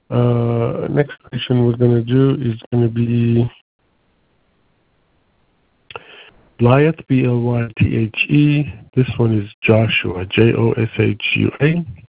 Next question we're going to do is going to be Blythe, Blythe. This one is Joshua, Joshua.